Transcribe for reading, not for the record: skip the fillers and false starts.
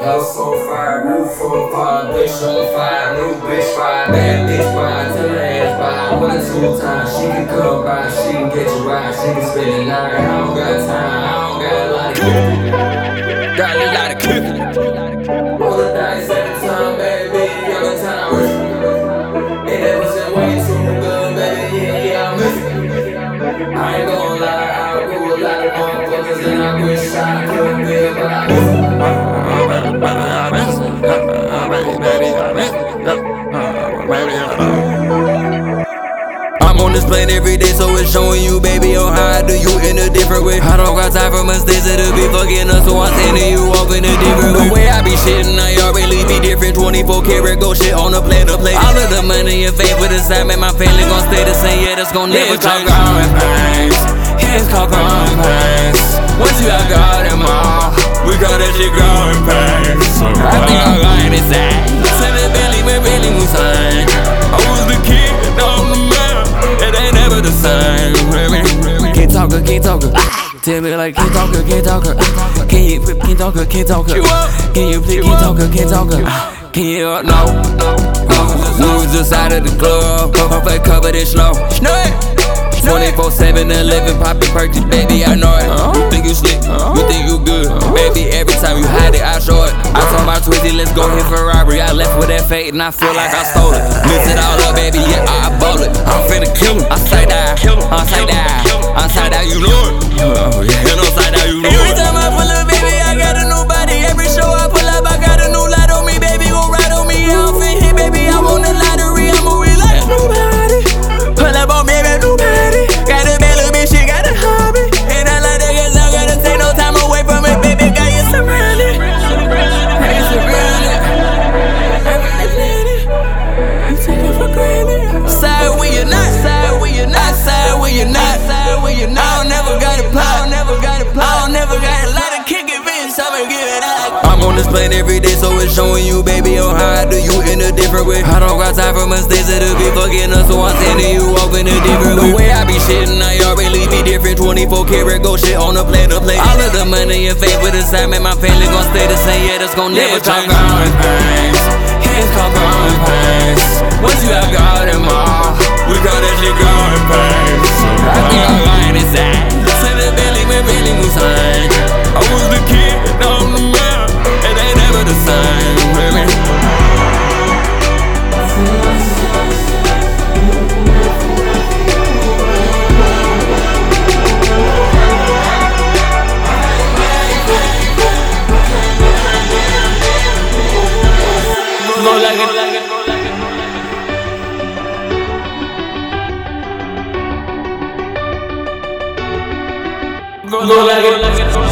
House on fire, roof on fire, bitch on fire, new bitch fire, bad bitch fire, tell her ass by 1 or 2 times. She can come by, she can get you right, she can spend the night. I don't got time, I don't got a lot of cooking. Got a lot of cooking. Roll the dice every time, baby, young time. And that was way too good, baby, yeah, I'm missing. I ain't gonna lie, I grew a lot of motherfuckers, and I wish I could be, but I miss it. I'm on this plane every day, so it's showing you, baby, on how I do you in a different way. I don't got time for mistakes, it'll be fucking up, so I'm sending you off in a different way. The way I be shitting, I already be different. 24 karat gold shit on the plate to play. All of the money and fame for the same, and my family gon' stay the same. Yeah, that's gon' never change. Growing pains, it's called growing pains. Once you got them all, we call that shit growing pains. I think I'm lying inside. Send the belly, but really we signed. I was the kid on the map. It ain't never the same. Can't talker, can't talker. Tell me like can't talker, can't talker. Can you can't talker, can't talker? Can you please can't talker, can't talker? Can you no? We was just out of the club, perfect covered in snow. 24/7 and living, poppin' purchase, baby, I know it. You think you slick, you think you good, baby. Every time you hide it, I show it. I told my Twizzy, let's go hit Ferrari. I left with that fate and I feel like I stole it. Mix it all up, baby, yeah, I bought it. I'm finna kill him. I say that, I say that, I say that, you know it. You know, say that, you know it. Every time I pull up, baby, I got a new body. Every show I pull up, I got a new light on me, baby. Gon' ride on me, I don't fit hit, baby. I want the lottery, I'm a real life nobody. Pull up on me, baby, nobody. Got a bad little bitch, she got a hobby. And I like that, cause I gotta take no time away from it, baby. Got you surrounded. You surrounded. I really planned it. You take it for granted. Side when you're not, side when you're not, side when you're not, side when you're not. I don't never got a plot, I don't never got a plot. I don't never got a lot of kick it, bitch. I'ma give it out. I'm on this plane every day, so it's showing you, baby, on how I do you in a different way. I don't got time for mistakes, it'll be fucking up, so I'm sending you off in a different way. The way I be shitting, I already be different. 24 karat gold shit on the plate to play. All of the money and fame for the same, and my family gon' stay the same. Yeah, that's gon' never change. Growing pains, it's called growing pains. Once you got them all, we call that shit growing pains. I think I'm lying inside. Send the belly, but really we signed. I was the kid on the map. It ain't never the same, baby. Go like it, like it, go like it. Go like it, like it.